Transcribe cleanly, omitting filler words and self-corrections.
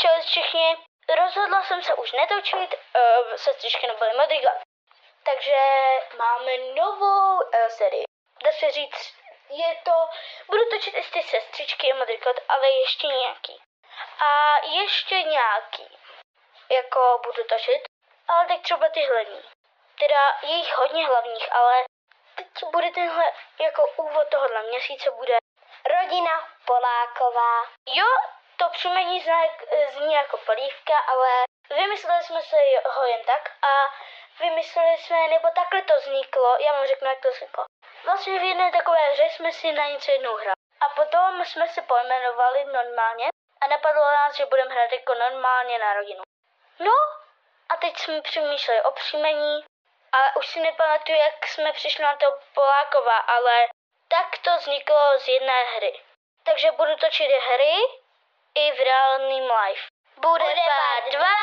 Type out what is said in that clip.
Čau všichni, rozhodla jsem se už netočit, sestřičky nebyly Madrigal. Takže máme novou sérii. Dá se říct, budu točit i ty sestřičky a Madrigal, ale ještě nějaký. A ještě nějaký, jako budu točit, ale teď třeba ty hlavní. Teda je jich hodně hlavních, ale teď bude tenhle jako úvod tohohle měsíce bude Rodina Poláková. Jo, to příjmení zní jako polívka, ale vymysleli jsme se ho jen tak a vymysleli jsme, nebo takhle to vzniklo, já vám řeknu, jak to vzniklo. Vlastně v jedné takové hře jsme si na něco jednou hrali. A potom jsme se pojmenovali normálně a napadlo nás, že budeme hrát jako normálně na rodinu. No a teď jsme přemýšleli o příjmení, ale už si nepamatuju, jak jsme přišli na to Poláková, ale tak to vzniklo z jedné hry. Takže budu točit hry i v reálném live. Bude part 2.